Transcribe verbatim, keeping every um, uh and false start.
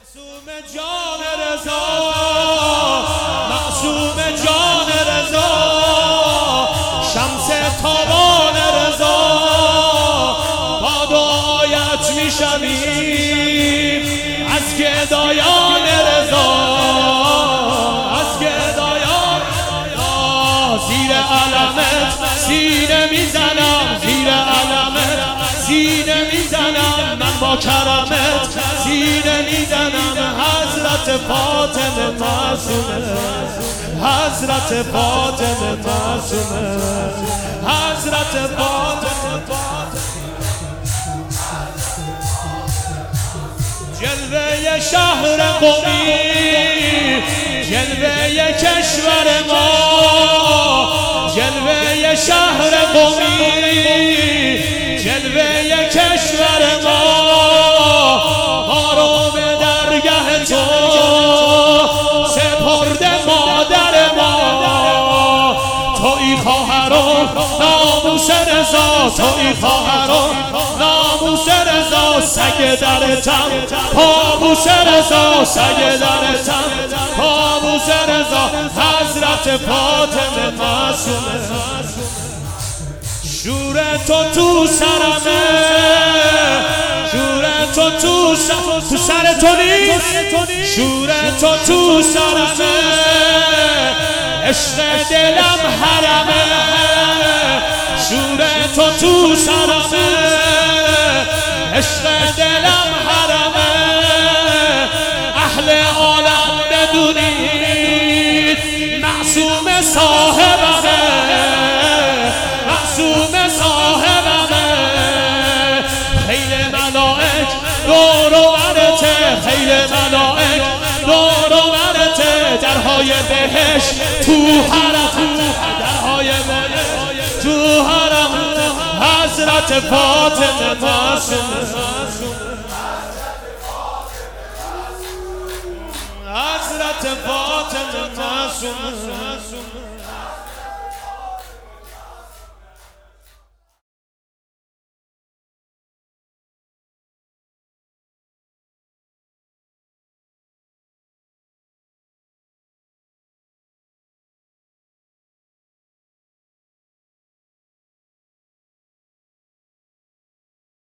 معصوم جان رضا، معصوم جان رضا، شمس تابان رضا، با دعایت میشویم از گدایان رضا، از گدایان رضا. زیر علمت سینه میزنم، زیر علمت سینه میزنم، من با کرمت سینه میزنم. حضرت فاطمه معصومه، حضرت فاطمه معصومه، حضرت فاطمه. جلوه شهر قمی، جلوه کشور ما، جلوه شهر قمی، جلوه کشور ما. آرام درگه تو سپرده مادر ما، تویی خواهران ناموس رضا، تویی خواهران ناموس رضا. سگ درتم پابوس رضا، سگ درتم پابوس رضا. حضرت فاطمه معصومه، شور تو تو سرمه، شور تو تو سر تو سر تو نیست، شور تو تو سرمه. عشق دلم حرمه، شور تو تو سرمه، عشق دلم حرمه. اهل عالم بدونید معصوم صاحبمه، معصوم صاحبمه. خیل ملائک دور و برته، خیل ملائک دور و برته. درهای بهشت تو حرم، درهای بهشت تو حرم. حضرت فاطمه معصومه، حضرت فاطمه معصومه.